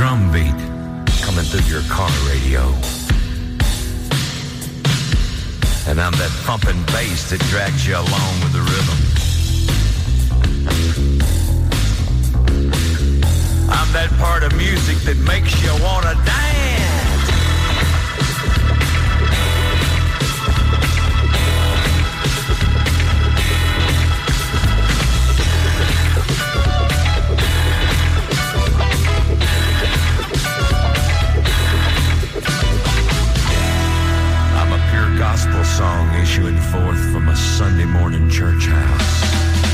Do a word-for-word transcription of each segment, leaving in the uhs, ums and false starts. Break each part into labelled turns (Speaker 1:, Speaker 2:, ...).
Speaker 1: drum beat coming through your car radio. And I'm that thumping bass that drags you along with the rhythm. I'm that part of music that makes you want to dance. Gospel song issuing forth from a Sunday morning church house.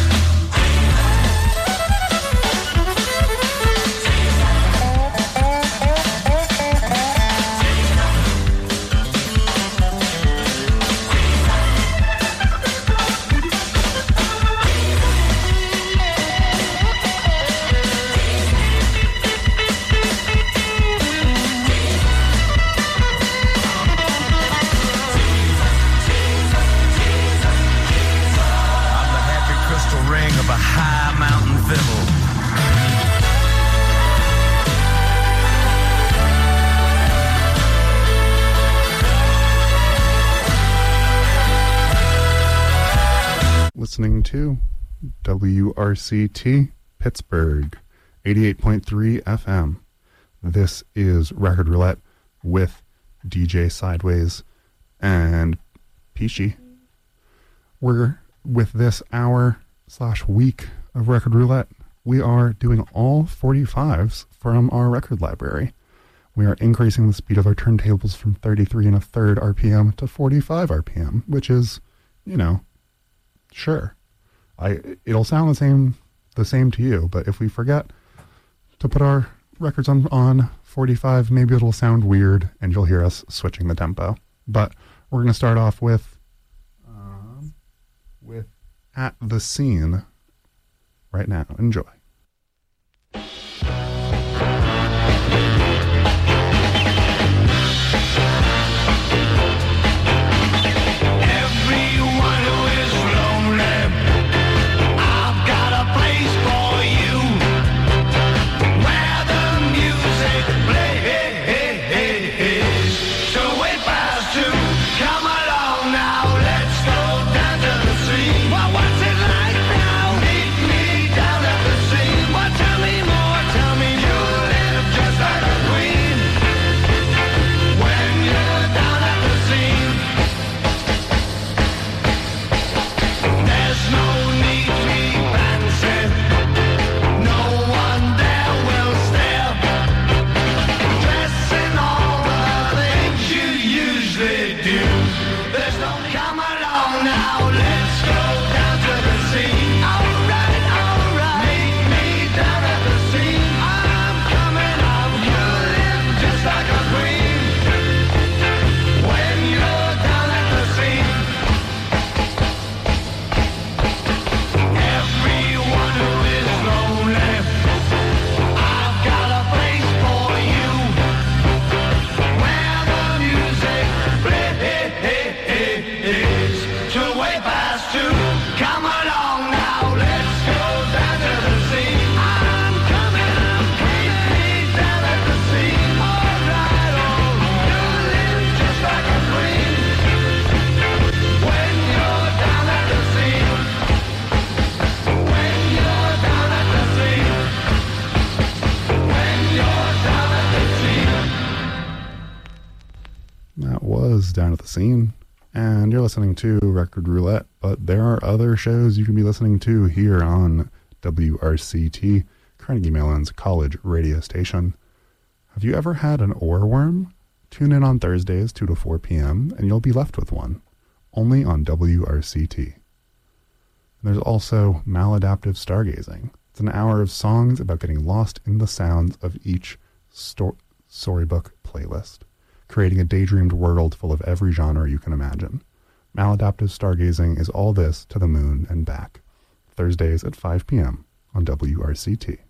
Speaker 2: Listening to W R C T Pittsburgh, eighty-eight point three F M. This is Record Roulette with D J Sideways and Peachy. We're, with this hour slash week of Record Roulette, we are doing all forty-fives from our record library. We are increasing the speed of our turntables from thirty-three and a third R P M to forty-five R P M, which is, you know, sure, I it'll sound the same the same to you, but if we forget to put our records on, on forty-five, maybe it'll sound weird and you'll hear us switching the tempo. But we're going to start off with um, with At the Scene right now. Enjoy.
Speaker 3: What's it like now? Meet me down at the scene.
Speaker 2: was Down at the Scene, and you're listening to Record Roulette, but there are other shows you can be listening to here on W R C T, Carnegie Mellon's college radio station. Have you ever had an oarworm? Tune in on Thursdays, two to four p.m., and you'll be left with one, only on W R C T. There's also Maladaptive Stargazing. It's an hour of songs about getting lost in the sounds of each sto- storybook playlist, creating a daydreamed world full of every genre you can imagine. Maladaptive Stargazing is all this to the moon and back. Thursdays at five p.m. on W R C T.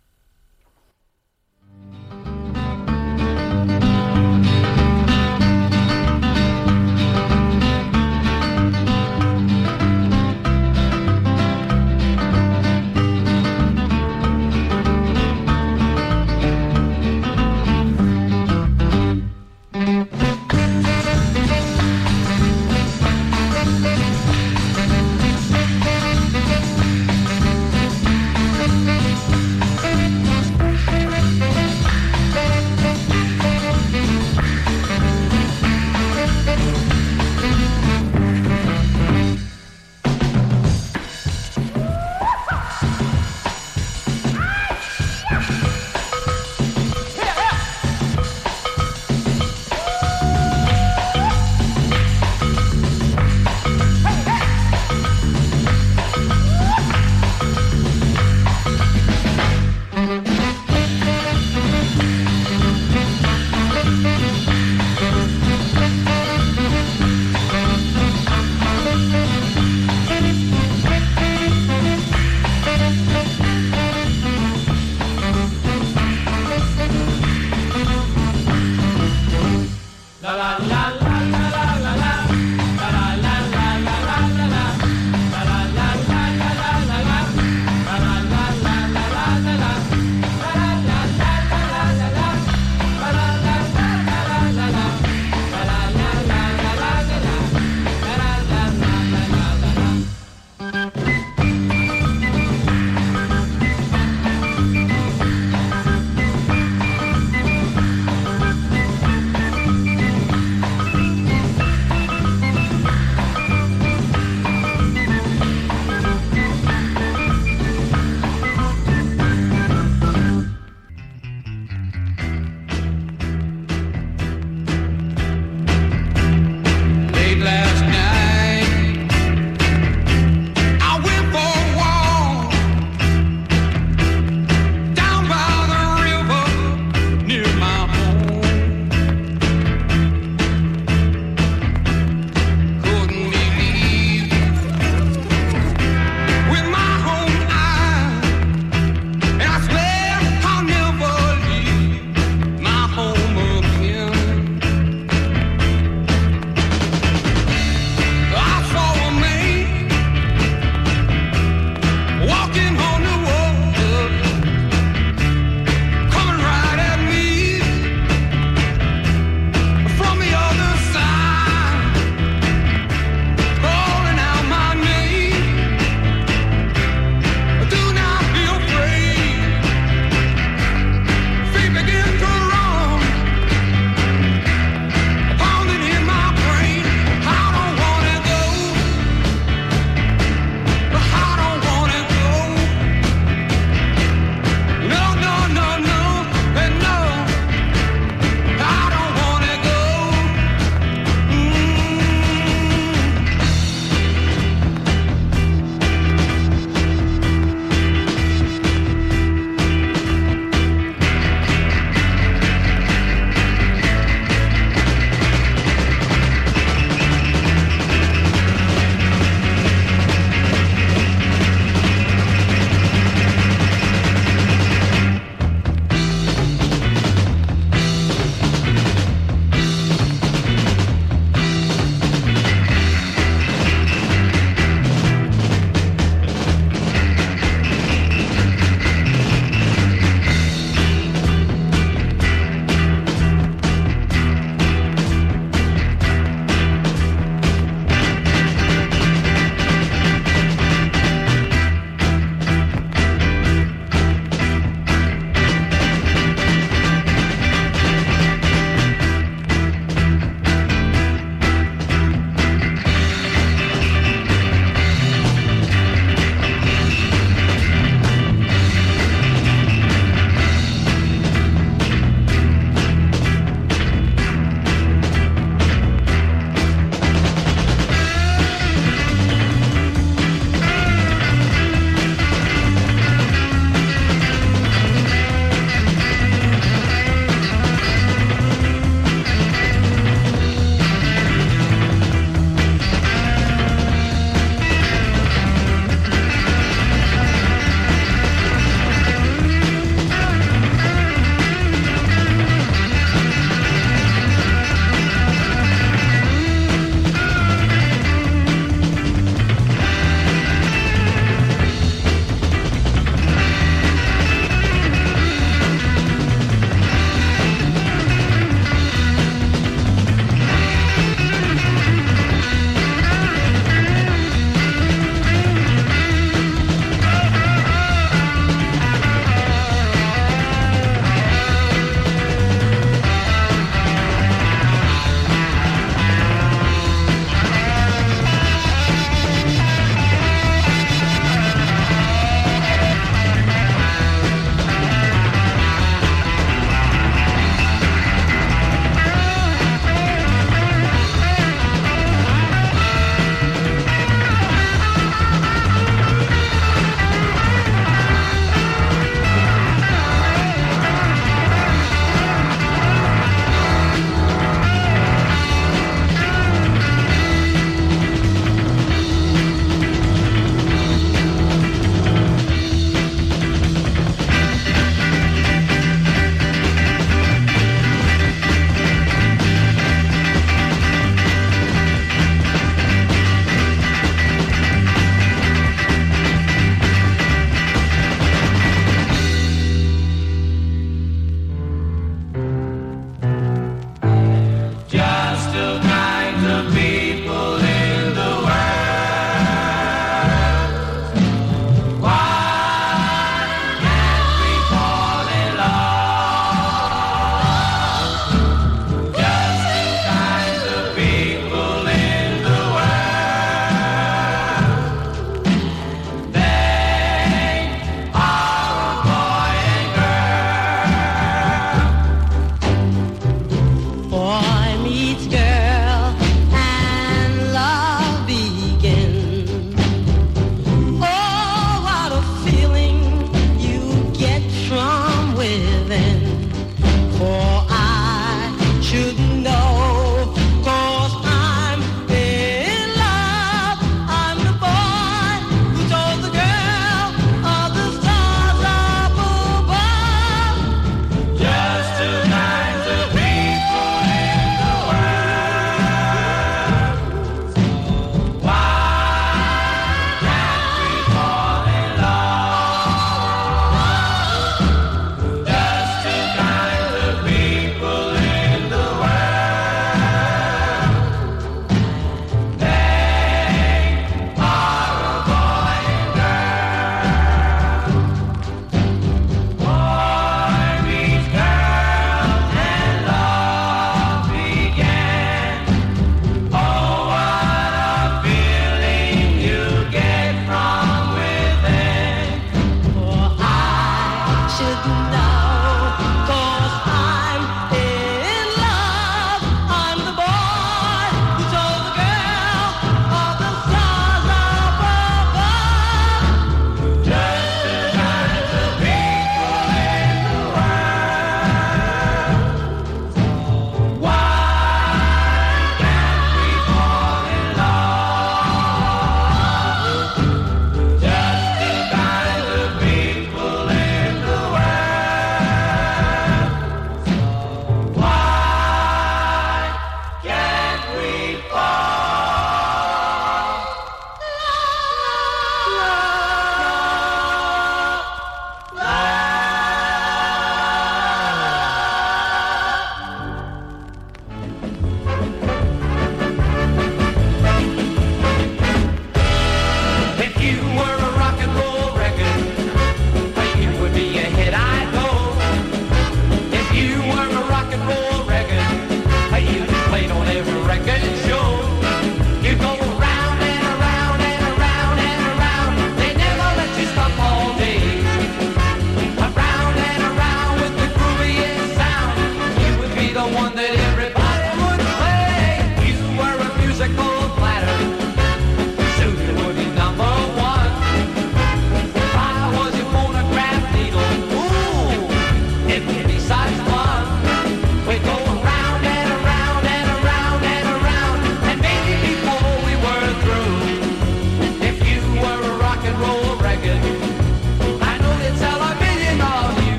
Speaker 3: one that everybody would play. You were a musical platter, soon you would be number one. I was your phonograph needle, ooh, it would be size one. We go around and around and around and around, and maybe before we were through, if you were a rock and roll record, I know they'd sell a million of you.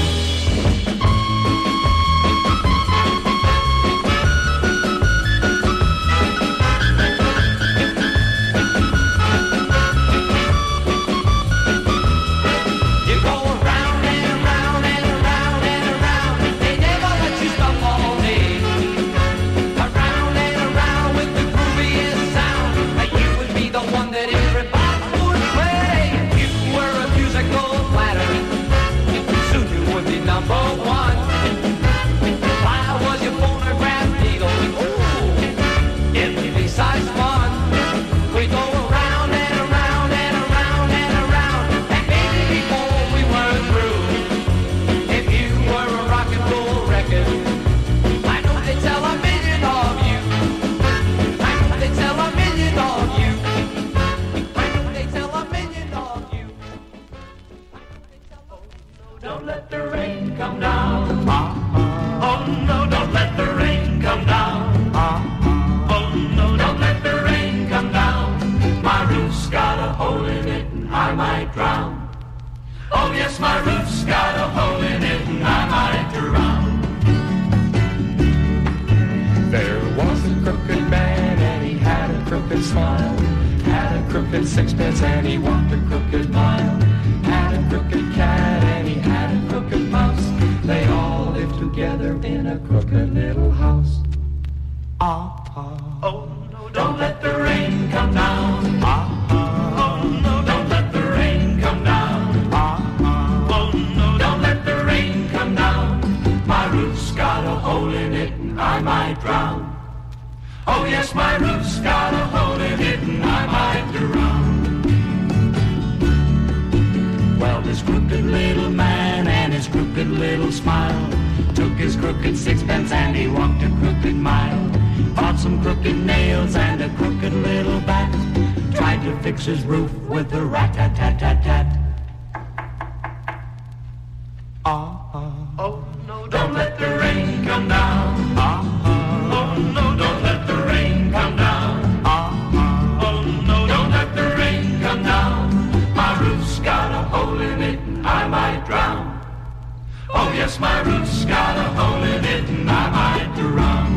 Speaker 3: You go around and around and around and around, they never let you stop all day. Around and around with the grooviest sound, like you would be the one that everybody would play. You were a musical platter, soon you would be number one. I was your phonograph needle, ooh, it would be size one. We go around and around and around and around, and maybe before we were through, if you were a rock and roll record, I know they'd sell a million of you. I know they'd sell a million of you. I know they'd sell a million of you. Don't let the rain come down. Oh no, don't let the rain come down. Oh no, don't let the rain come down. My roof's got a hole in it and I might drown. Oh yes, my roof's got a hole in it and I might drown.
Speaker 4: There was a crooked man and he had a crooked smile. Had a crooked sixpence and he walked a crooked mile. Had a crooked cat and he had a crooked mouse. They all lived together in a crooked little house. Ah, ah.
Speaker 3: Oh no, don't let the rain come down. Ah, ah. Oh no, don't let the rain come down. Ah, ah. Oh no, don't let the rain come down. My roof's got a hole in it and I might drown. Oh yes, my roof's got a hole in it and I might drown.
Speaker 4: Well, this crooked little man and his crooked little smile took his crooked sixpence and he walked a crooked mile. Bought some crooked nails and a crooked little bat. Tried to fix his roof with a rat-tat-tat-tat-tat. Ah, ah.
Speaker 3: Oh no, don't let the rain come down.
Speaker 4: Ah, ah.
Speaker 3: Oh no, don't let the rain come down.
Speaker 4: Ah, ah.
Speaker 3: Oh no, don't let the rain come down. My roof's got a hole in it and I might drown. Oh yes, my roof's got a hole in it and I might drown.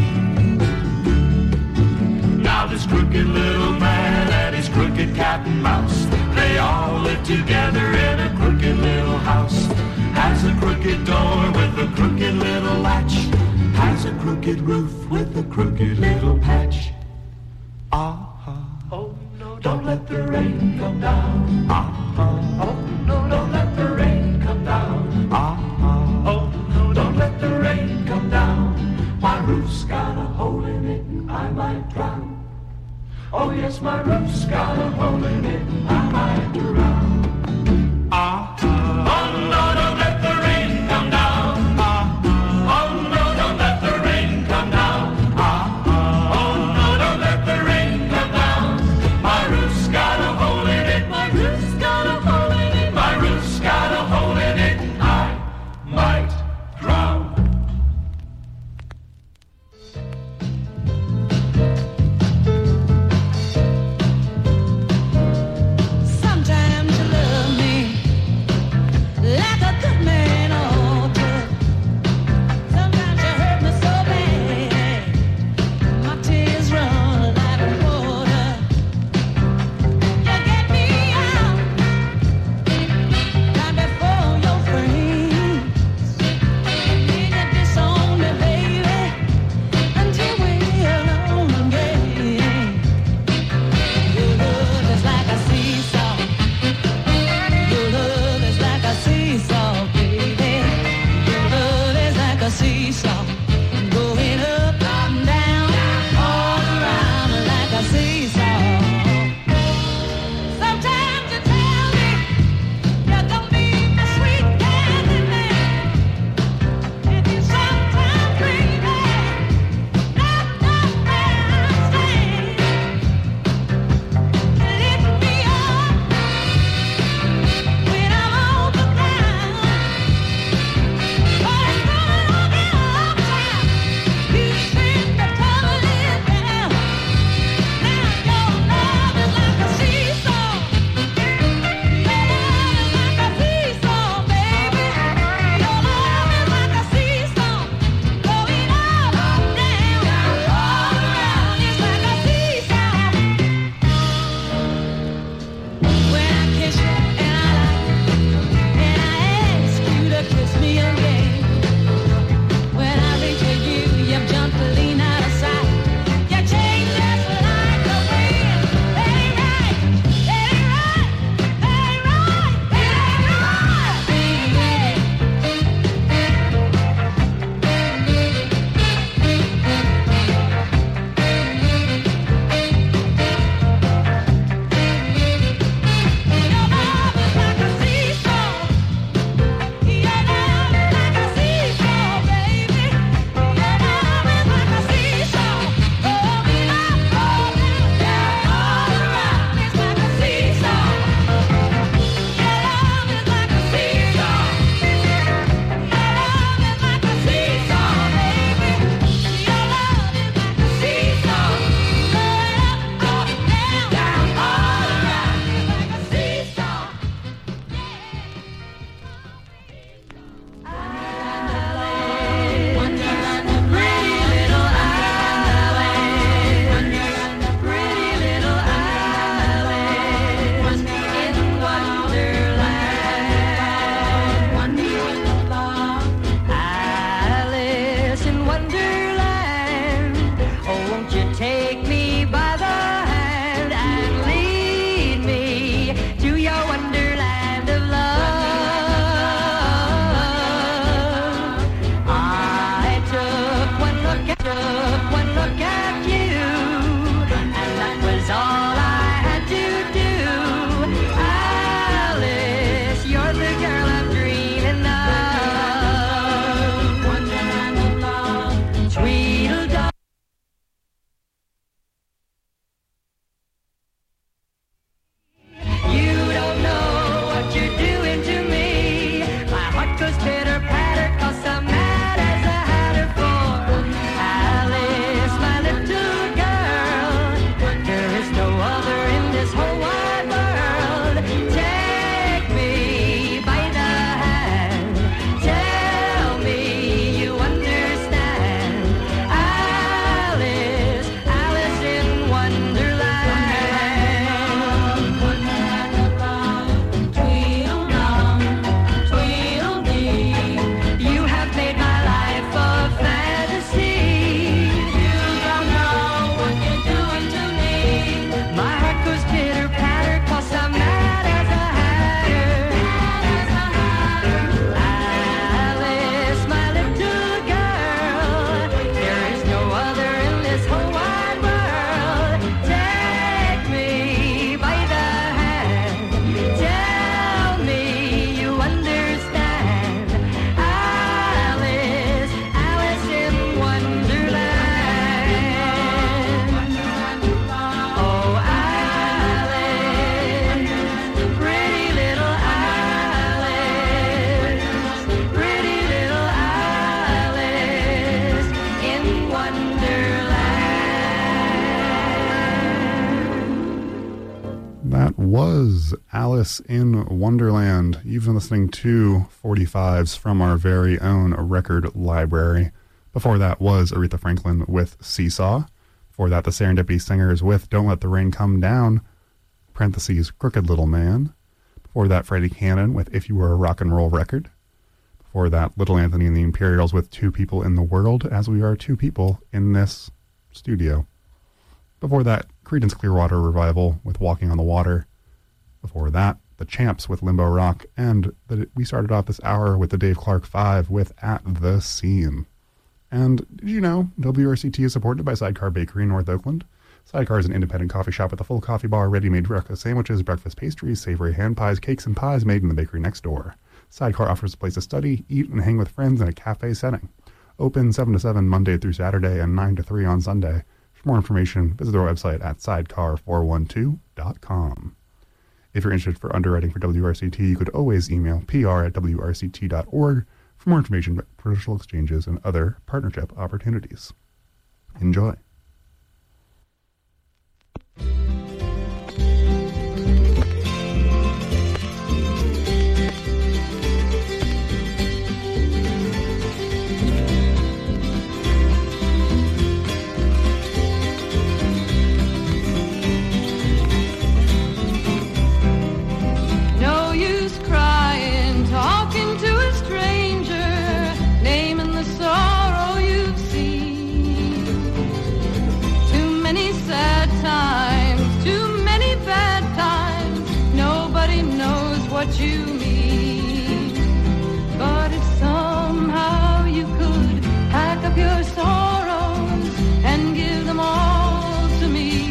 Speaker 3: Now this crooked little man and his crooked cat and mouse, they all live together in a crooked little house. Has a crooked door with a crooked little latch. Has a crooked roof with a crooked little patch. Ah, ah. Oh no, don't let the rain come down.
Speaker 4: Ah, ah.
Speaker 3: Oh no, don't let the rain come down.
Speaker 4: Ah, ah.
Speaker 3: Oh no, don't let the rain come down. My roof's got a hole in it and I might drown. Oh yes, my roof's got a hole in it and I might drown.
Speaker 4: Ah, ah.
Speaker 3: Oh no, don't let the rain come down.
Speaker 4: Ah, ah.
Speaker 3: Oh no, don't let the rain come down.
Speaker 4: Ah, ah.
Speaker 3: Oh no, don't let the rain come down. My roof's got a hole in it. My roof's got a hole in it. My roof's got a hole in it. I might drown.
Speaker 2: That was Alice in Wonderland. You've been listening to forty-fives from our very own record library. Before that was Aretha Franklin with Seesaw. Before that, the Serendipity Singers with Don't Let the Rain Come Down, parentheses, Crooked Little Man. Before that, Freddie Cannon with If You Were a Rock and Roll Record. Before that, Little Anthony and the Imperials with Two People in the World, as we are two people in this studio. Before that, Creedence Clearwater Revival with Walking on the Water. Before that, The Champs with Limbo Rock. And the, we started off this hour with the Dave Clark Five with At the Scene. And did you know W R C T is supported by Sidecar Bakery in North Oakland? Sidecar is an independent coffee shop with a full coffee bar, ready-made breakfast sandwiches, breakfast pastries, savory hand pies, cakes, and pies made in the bakery next door. Sidecar offers a place to study, eat, and hang with friends in a cafe setting. Open seven to seven Monday through Saturday and nine to three on Sunday. For more information, visit their website at sidecar four one two dot com. If you're interested for underwriting for W R C T, you could always email P R at W R C T dot org for more information about commercial exchanges and other partnership opportunities. Enjoy.
Speaker 5: No use crying, talking to a stranger, naming the sorrow you've seen. Too many sad times, too many bad times, nobody knows what you mean. But if somehow you could pack up your sorrows and give them all to me,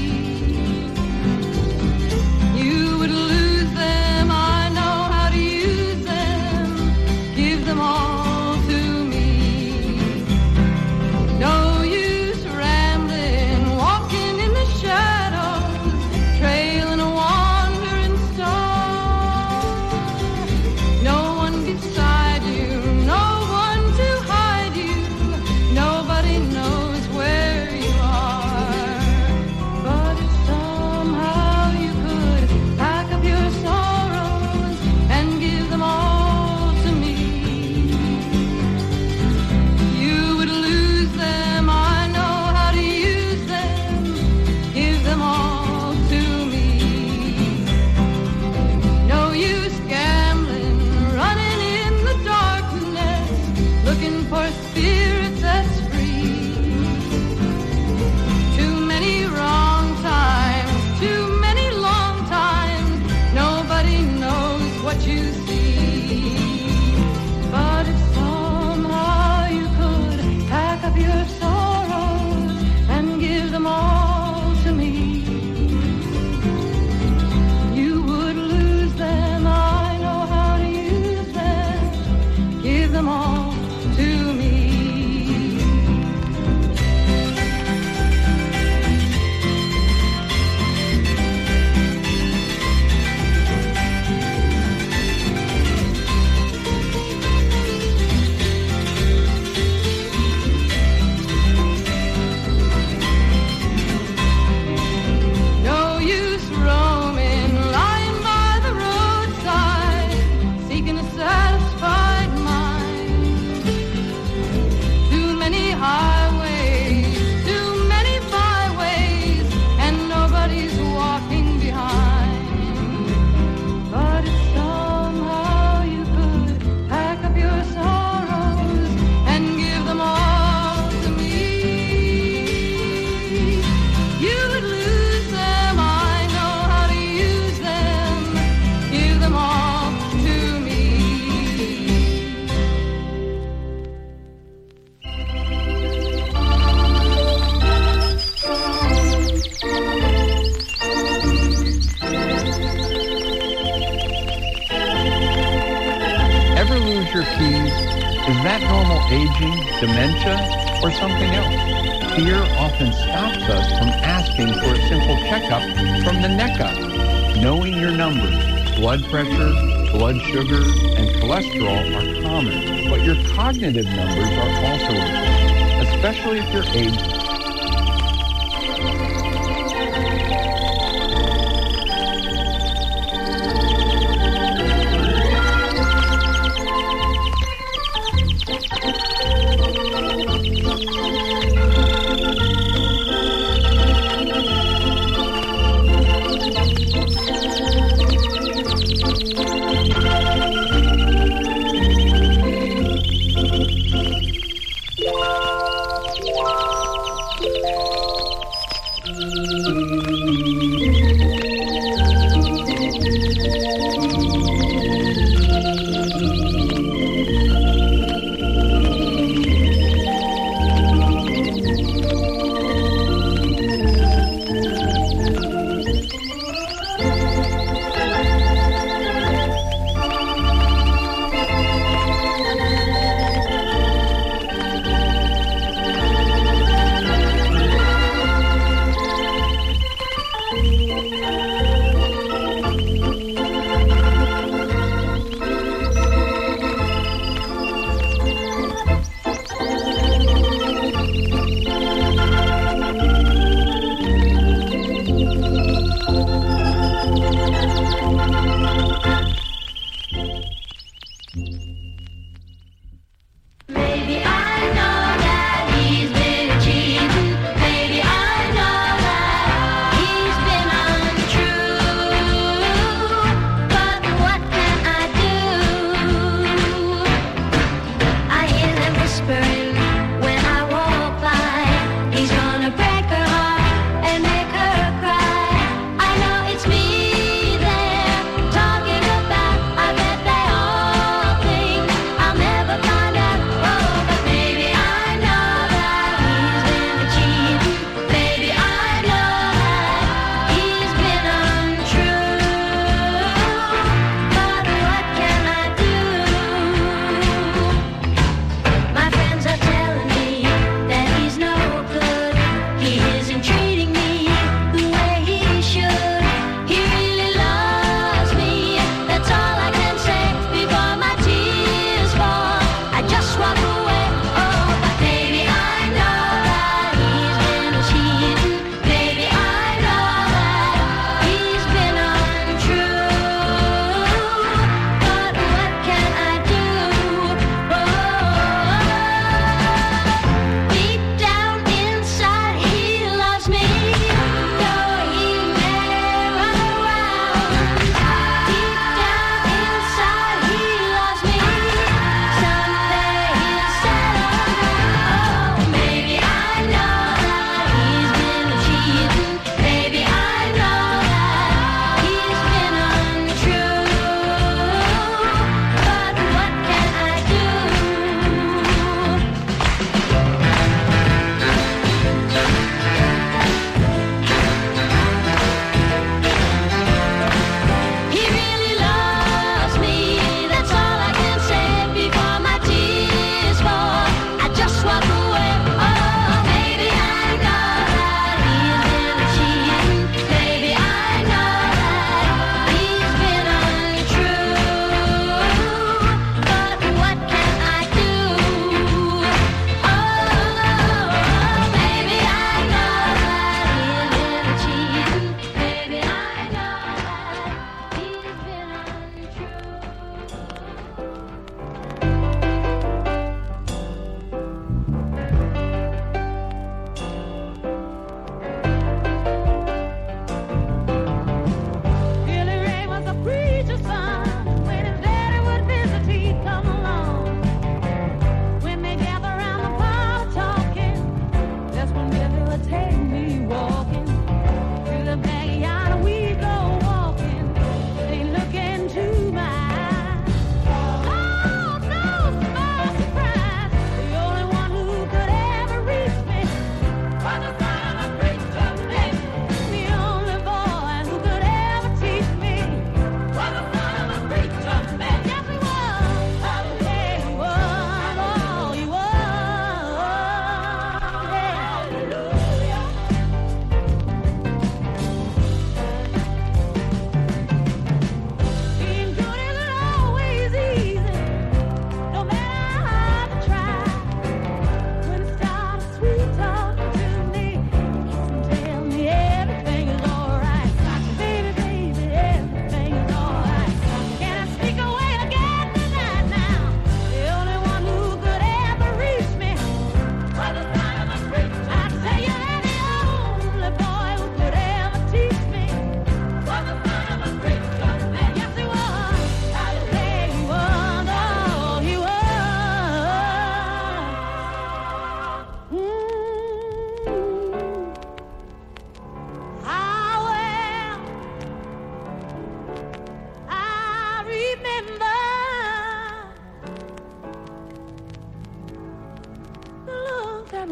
Speaker 5: you would lose them. I know how to use them. Give them all to me. No use rambling, walking in the shadows, trailing a wandering star. No one beside you, no one to hide you. Nobody knows where you are. But if somehow you could pack up your sorrows and give them all to me, you would lose them. I know how to use them. Give them all to me. No use gambling, running in the darkness, looking for a spirit that's free. Too many wrong times, too many long times, nobody knows what you see. But if somehow you could pack up your sorrows and give them all to me, you would lose them. I know how to use them. Give them all to me. No use roaming, lying by the roadside, seeking a satisfied mind. Too many highways, too many byways, and nobody's walking behind. But if somehow you could pack up your sorrows and give them all to me, you would lose them. I know how to use them. Give them all to me.
Speaker 6: Ever lose your keys? Is that normal aging, dementia, or something else? Fear often stops us from asking for a simple checkup from the neck up. Knowing your numbers, blood pressure, blood sugar, and cholesterol are common, but your cognitive numbers are also important, especially if you're aged.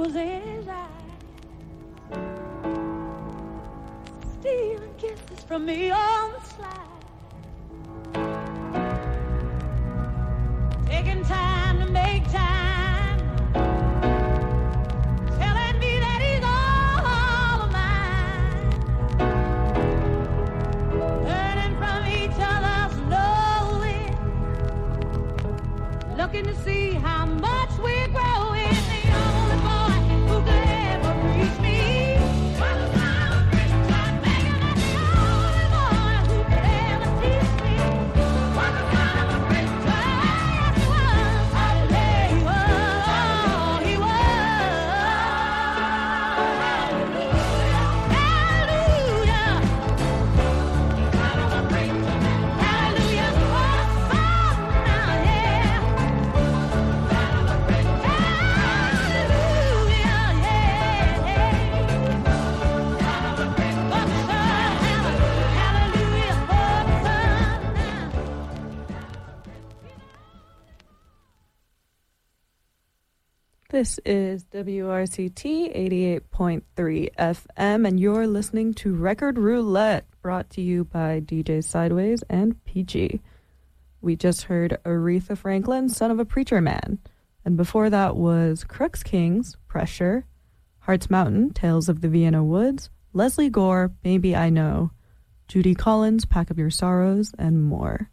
Speaker 7: close his eyes, stealing kisses from me on the slide, taking time to make time, telling me that he's all of mine, learning from each other slowly, looking to see how much we're growing. The only boy who could ever reach me. Well, the smile of Christmas making us the only boy who could ever teach me. Well, the smile of Christmas, yes, he was. Hallelujah, he was. He was. Hallelujah. Hallelujah. Oh, now, yeah.
Speaker 8: This is W R C T eighty-eight point three F M, and you're listening to Record Roulette, brought to you by D J Sideways and Peachy. We just heard Aretha Franklin, Son of a Preacher Man, and before that was Crooks Kings, Pressure, Hearts Mountain, Tales of the Vienna Woods, Leslie Gore, Maybe I Know, Judy Collins, Pack Up Your Sorrows, and more.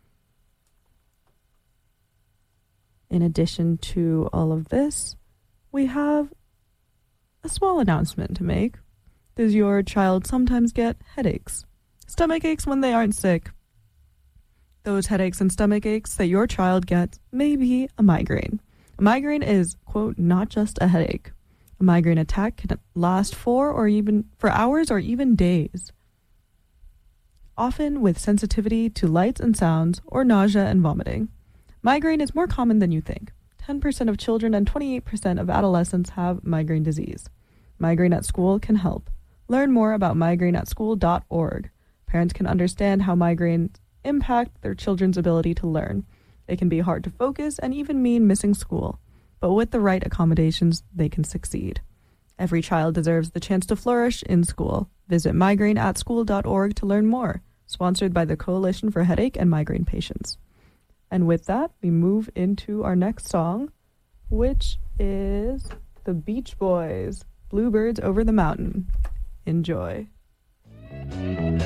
Speaker 8: In addition to all of this, we have a small announcement to make. Does your child sometimes get headaches? Stomach aches when they aren't sick? Those headaches and stomach aches that your child gets may be a migraine. A migraine is, quote, not just a headache. A migraine attack can last for or even for hours or even days, often with sensitivity to lights and sounds or nausea and vomiting. Migraine is more common than you think. ten percent of children and twenty-eight percent of adolescents have migraine disease. Migraine at School can help. Learn more about migraine at school dot org. Parents can understand how migraines impact their children's ability to learn. It can be hard to focus and even mean missing school. But with the right accommodations, they can succeed. Every child deserves the chance to flourish in school. Visit migraine at school dot org to learn more. Sponsored by the Coalition for Headache and Migraine Patients. And with that, we move into our next song, which is the Beach Boys, Bluebirds Over the Mountain. Enjoy.
Speaker 3: Bluebirds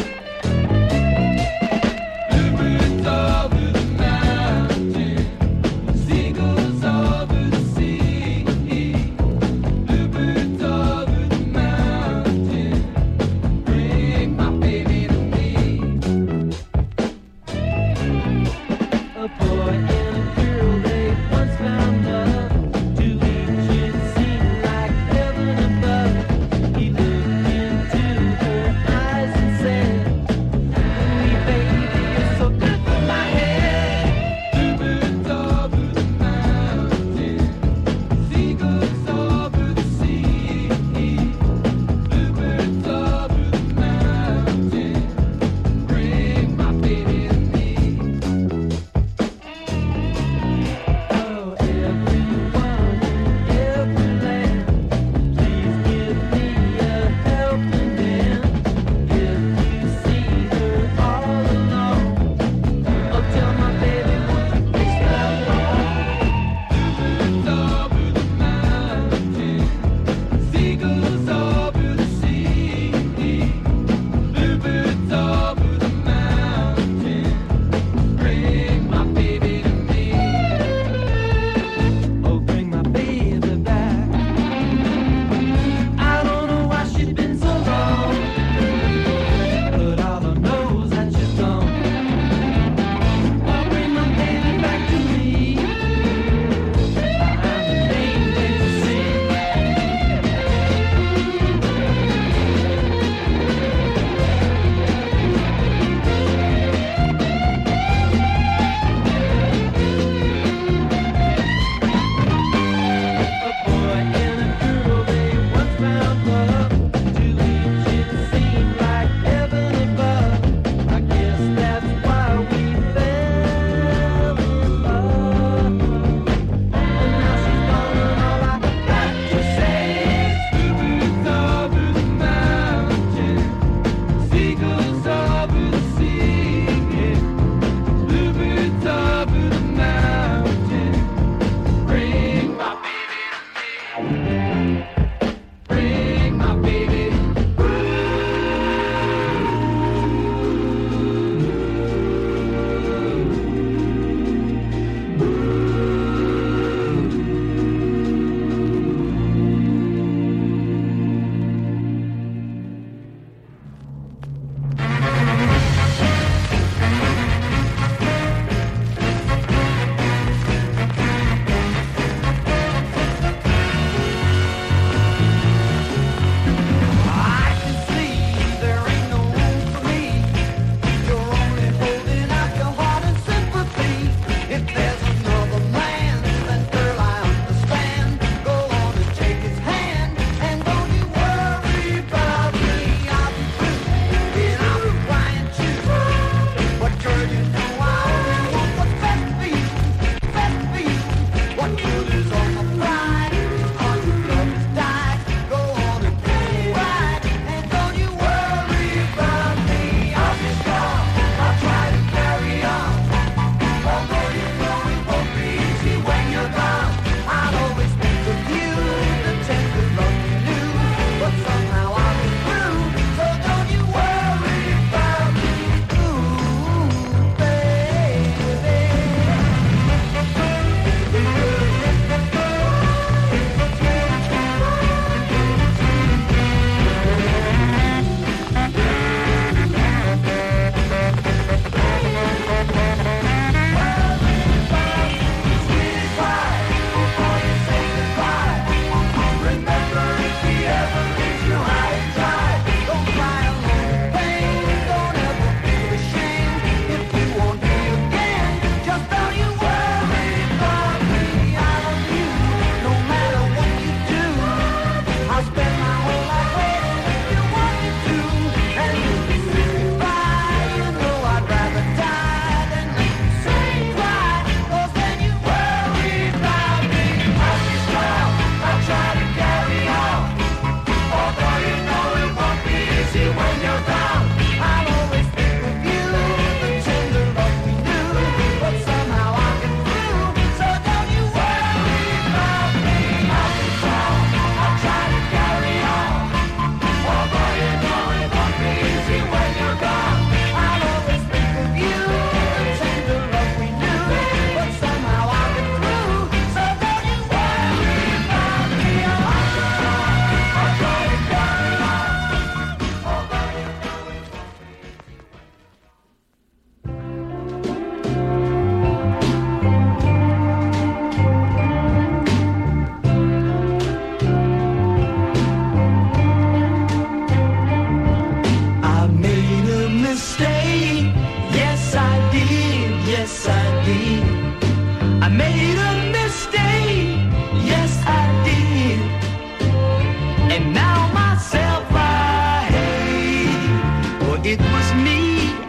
Speaker 3: over the mountain, seagulls over the sea. Bluebirds over the mountain, bring my baby to me. A boy and a girl, they once found love. To each it seemed like heaven above. He looked into her eyes and said,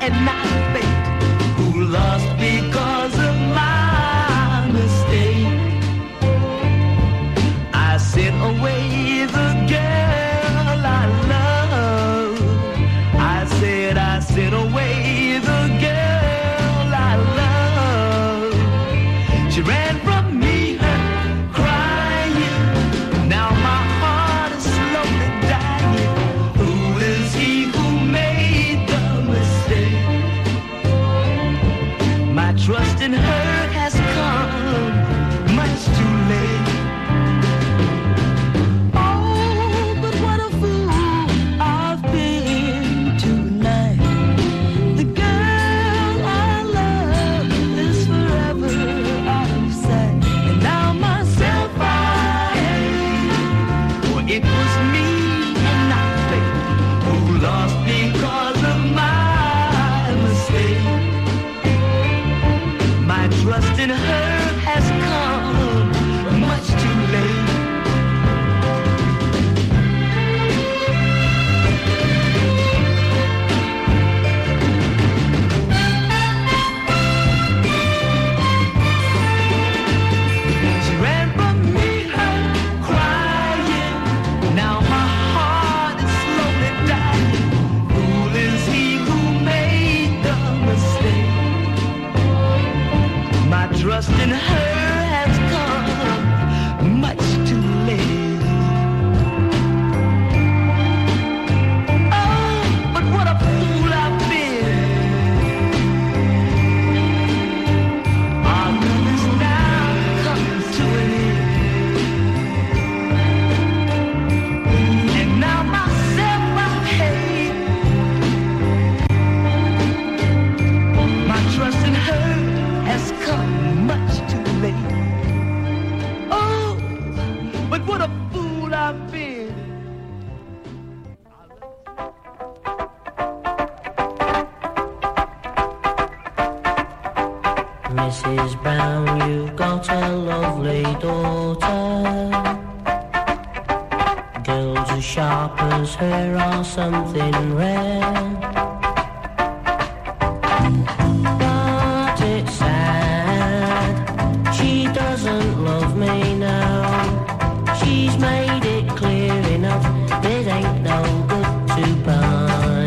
Speaker 3: and not fate, who lost because of my mistake. I sent away the girl I love. I said I sent away the girl I love. She ran from me, crying. Now my heart is slowly dying. Who is he who made the mistake? My trust in her has come much too late. Oh, but what a fool I've been tonight. The girl I love is forever out of sight. And now myself I hate. For it was me and not fate who lost because of my mistake. My trust in her has come much too late. She ran from me, crying. Now my heart is slowly dying. Fool is he who made the mistake. My trust in her has come much too late. Oh, but what a fool I've been. Our love is now come to an end. And now myself I hate. My trust in her has come much too late. Oh, but what a fool I've been.
Speaker 9: Missus Brown, you've got a lovely daughter. Girls as sharp as her are something rare. But it's sad, she doesn't love me now. She's made it clear enough, it ain't no good to buy.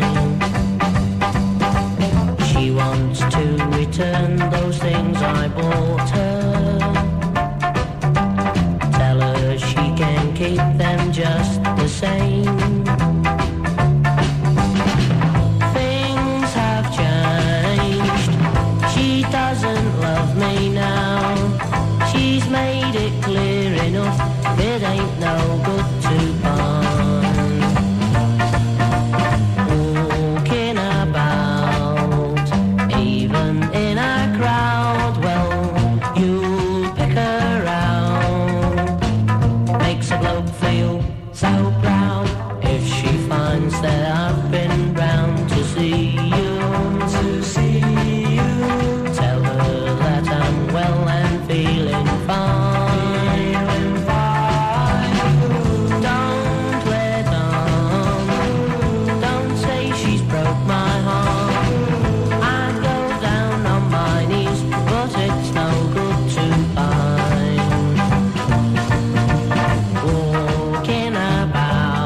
Speaker 9: She wants to return those things I bought her. Tell her she can keep them just the same. Things have changed. She doesn't love me now. She's made it clear enough, it ain't no good to buy. Walking about, even in a crowd, well, you'll pick her out. Makes a bloke feel so proud if she finds that I've been round to see you. To see you. Tell her that I'm well and feeling fine. Don't let on. Don't say she's broke my heart. I'd go down on my knees, but it's no good to find. Walking about.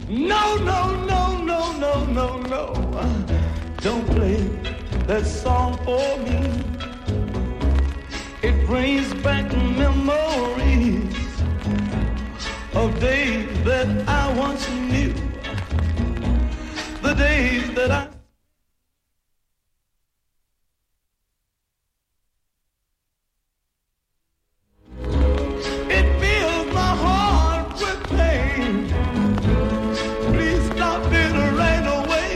Speaker 3: No, no, no, no, no, no, no. Don't play that song for me. It brings back memories of days that I once knew. The days that I It fills my heart with pain. Please stop it right away.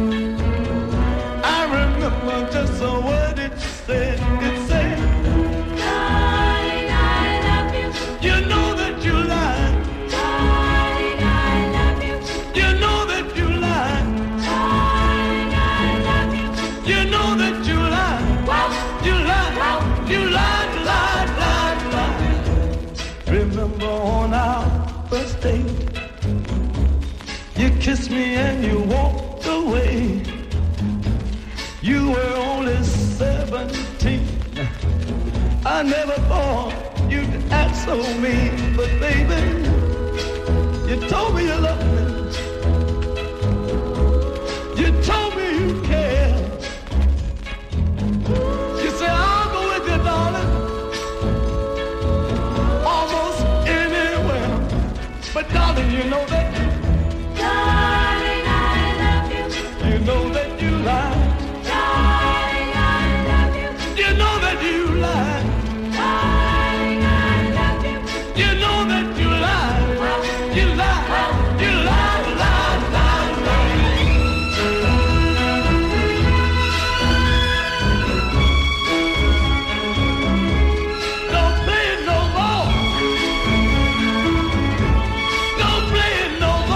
Speaker 3: I remember just a word it said. It said,
Speaker 7: Darling, I love you.
Speaker 3: you know that you lied.
Speaker 7: Darling, I love you.
Speaker 3: You know that you lied.
Speaker 7: Darling, I love you.
Speaker 3: You know that you lied.
Speaker 7: Wow.
Speaker 3: You lied. You lied, lied, lied, lied. Remember on our first date, you kissed me and you walked away. You were only seventeen. I never thought you'd act so mean, but baby, you told me you loved me. You told me you cared. You said I'll go with you, darling, almost anywhere. But darling, you know that,
Speaker 7: Darling, I love you.
Speaker 3: you know that you lied.
Speaker 7: Darling, I love you.
Speaker 3: You know that you lied.
Speaker 7: Darling, I love you.
Speaker 3: You know that you lied. You lied. You lied, lied, lied, lied. Don't play it no more. Don't play it no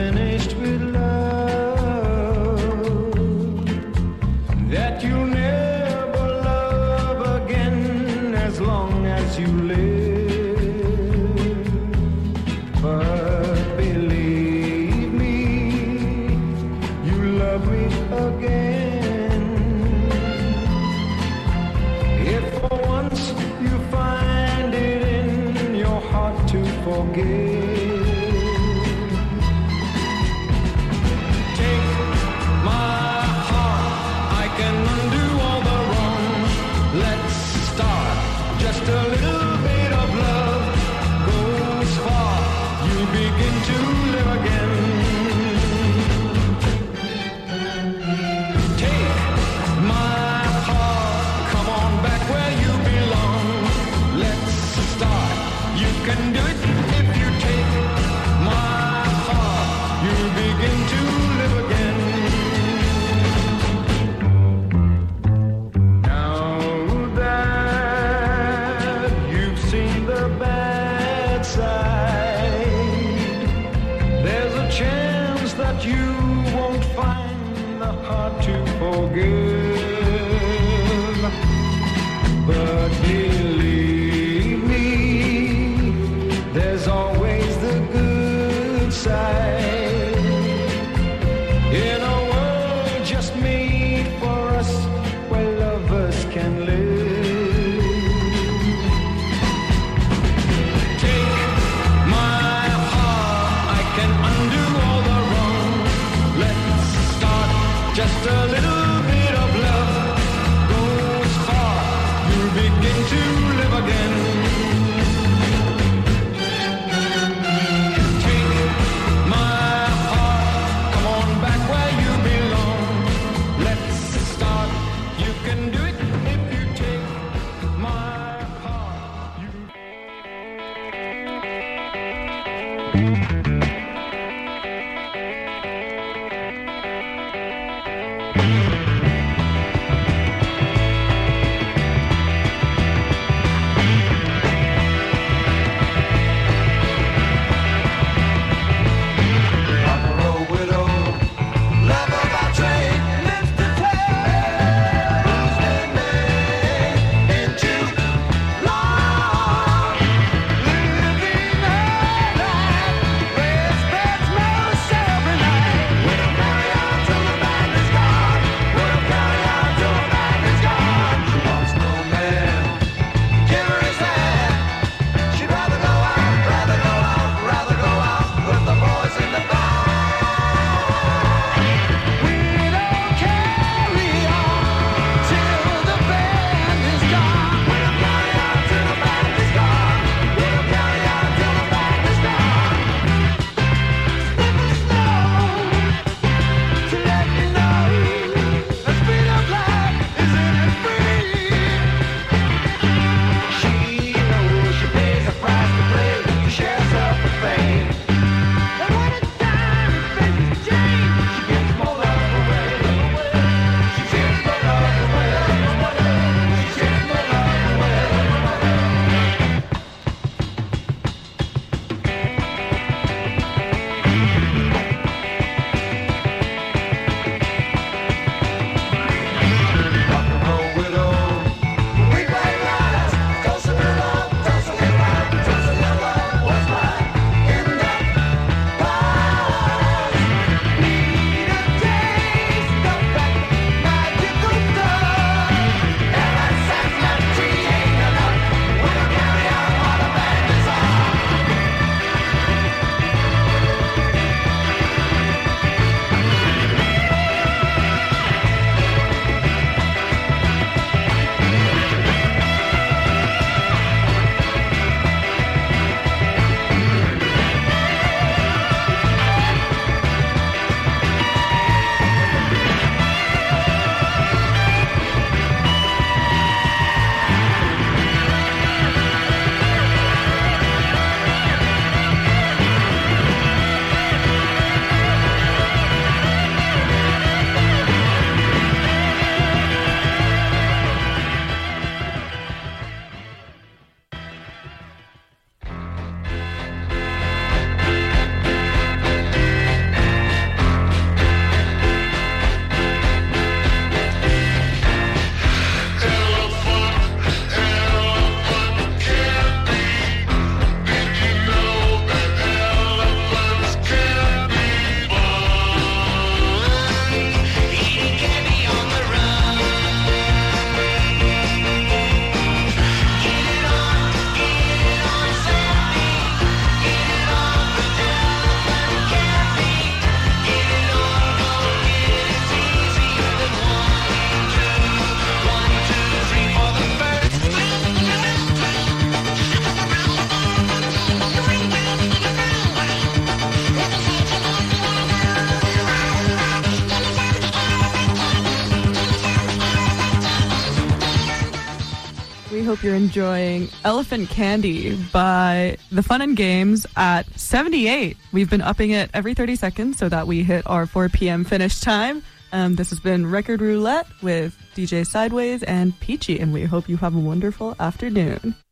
Speaker 10: finished with love, that you'll never love again as long as you live. But believe me, you love me again. If for once you find it in your heart to forgive, just a little bit of love goes far. You begin to live again. Take my heart, come on back where you belong. Let's start. You can do it if you take my heart. You begin to live again. You won't find the heart to forgive, but believe me, there's always the good side. In a world just made for us, where lovers can live. Take my heart, I can undo all the just a little bit of love goes far. You'll begin to live again. Take my heart, come on back where you belong. Let's start. You can do it if you take my heart. You...
Speaker 8: hope you're enjoying Elephant Candy by The Fun and Games at seventy-eight. We've been upping it every thirty seconds so that we hit our four p.m. finish time. Um, this has been Record Roulette with D J Sideways and Peachy, and we hope you have a wonderful afternoon.